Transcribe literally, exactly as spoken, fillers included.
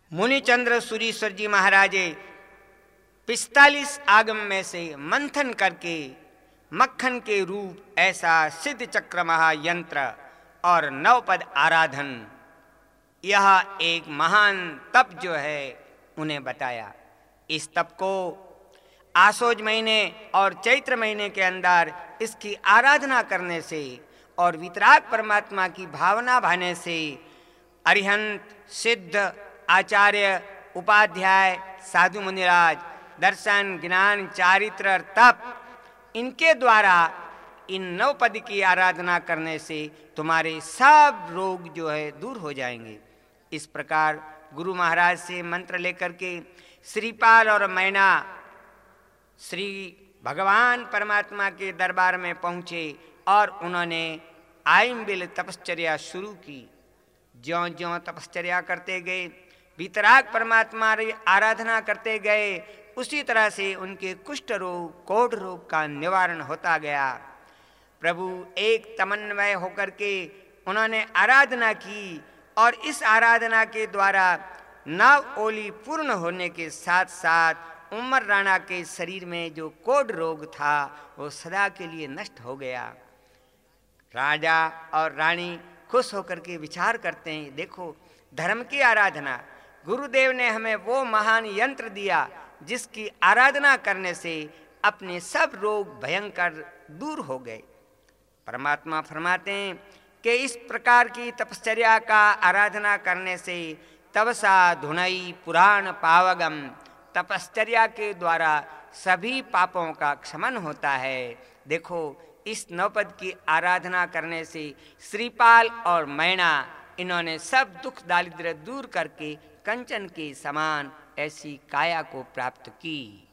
मुनिचंद्र सुरीश्वर जी महाराजे पिस्तालीस आगम में से मंथन करके मक्खन के रूप ऐसा सिद्ध चक्र महायंत्र और नवपद आराधन, यह एक महान तप जो है उन्हें बताया। इस तप को आशोज महीने और चैत्र महीने के अंदर इसकी आराधना करने से और वितराग परमात्मा की भावना भाने से अरिहंत, सिद्ध, आचार्य, उपाध्याय, साधु मुनिराज, दर्शन, ज्ञान, चारित्र और तप, इनके द्वारा इन नवपद की आराधना करने से तुम्हारे सब रोग जो है दूर हो जाएंगे। इस प्रकार गुरु महाराज से मंत्र लेकर के श्रीपाल और मैना श्री भगवान परमात्मा के दरबार में पहुँचे और उन्होंने आइम्बिल तपश्चर्या शुरू की। ज्यों ज्यों तपश्चर्या करते गए, वितराग परमात्मा की आराधना करते गए, उसी तरह से उनके कुष्ठ रोग, कोढ़ रोग का निवारण होता गया। प्रभु एक तमन्वय होकर के उन्होंने आराधना की और इस आराधना के द्वारा नव ओली पूर्ण होने के साथ साथ उमर राणा के शरीर में जो कोढ़ रोग था वो सदा के लिए नष्ट हो गया। राजा और रानी खुश होकर के विचार करते हैं, देखो धर्म की आराधना, गुरुदेव ने हमें वो महान यंत्र दिया जिसकी आराधना करने से अपने सब रोग भयंकर दूर हो गए। परमात्मा फरमाते हैं कि इस प्रकार की तपश्चर्या का आराधना करने से तपसा धुनई पुराण पावगम, तपश्चर्या के द्वारा सभी पापों का क्षमन होता है। देखो इस नवपद की आराधना करने से श्रीपाल और मैना इन्होंने सब दुख दारिद्र्य दूर करके कंचन के समान ऐसी काया को प्राप्त की।